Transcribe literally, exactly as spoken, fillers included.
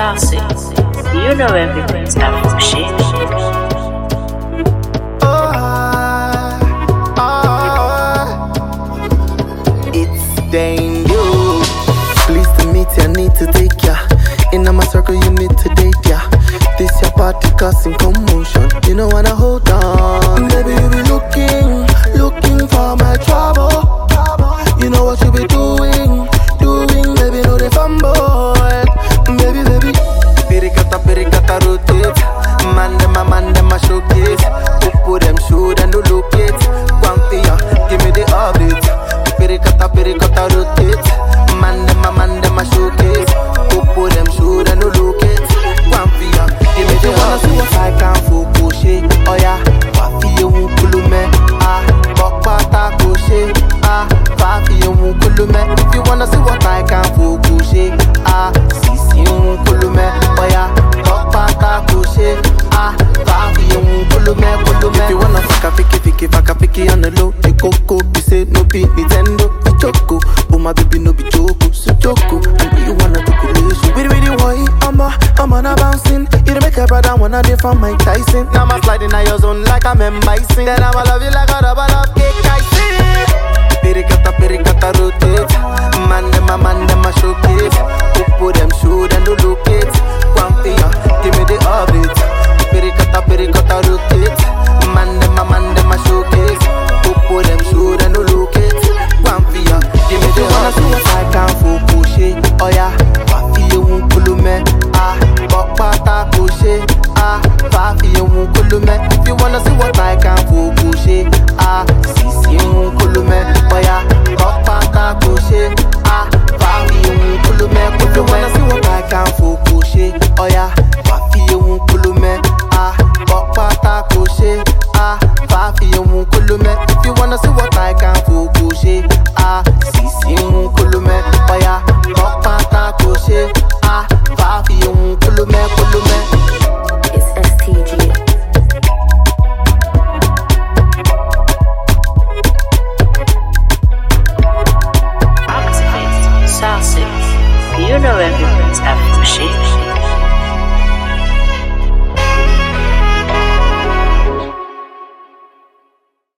Saucy, you know everything's after shit. Dangerous. Pleased to meet you, I need to take ya. In my circle, you need to date ya. This your party causing commotion. You know wanna hold on. Baby, you be looking, looking for my trouble. You know what you be doing, doing, baby, no they fumble. Baby, baby, pirikata, pirikata, rotate. Man, them, a man, them, a showcase. Upu them, shoot and do locate. Quantia, give me the update. Pirikata, pirikata, rotate. Man, them, a man, them, a showcase. Upu them, shoot and do locate. Quantia, give me the update. Wanna see what I can focus, oh yeah. Wafi you kulume, ah. Bokpata koshe, ah. Wafi you kulume. If you wanna see what I can focus, ah. Sisi you kulume, oh yeah. Bokpata koshe, ah. Wafi you kulume, kulume. If you wanna fuck a fiki, fiki, fuck a fiki on the low. The coco, you say no be Nintendo, the choco. Oh my baby no be choco, so choco. And you wanna do collation. With with the white, I'm a, I'm on a bouncing. You make a brother wanna day from Mike Tyson. Now I'm sliding on your zone like I'm embracing. Then I'ma love you like a double of cake, I see. Pirikata, pirikata, rotate. Man, them a man, them a showcase. Upu them, shoot and do locate. Quantia, give me the update. Pirikata, pirikata, rotate. Man, them a man, them a showcase. Upu them, shoot and do locate. Quantia, give me the update. I can focus, oh yeah. Wafi you kulume, ah. Bokpata koshe, ah. Wafi you kulume. If you wanna see what I can focus, ah. Sisi you kulume, oh yeah. Bokpata koshe, ah. Wafi you kulume, kulume. If you wanna see what I can focus, oh yeah. Wafi you kulume, ah. Bokpata koshe, ah. Wafi you kulume. If you wanna see what I can focus, ah. Sisi you kulume, oh yeah. Bokpata koshe, ah. Wafi you kulume, kulume. It's S T G. Activate, Saucy, you know everything's after shit.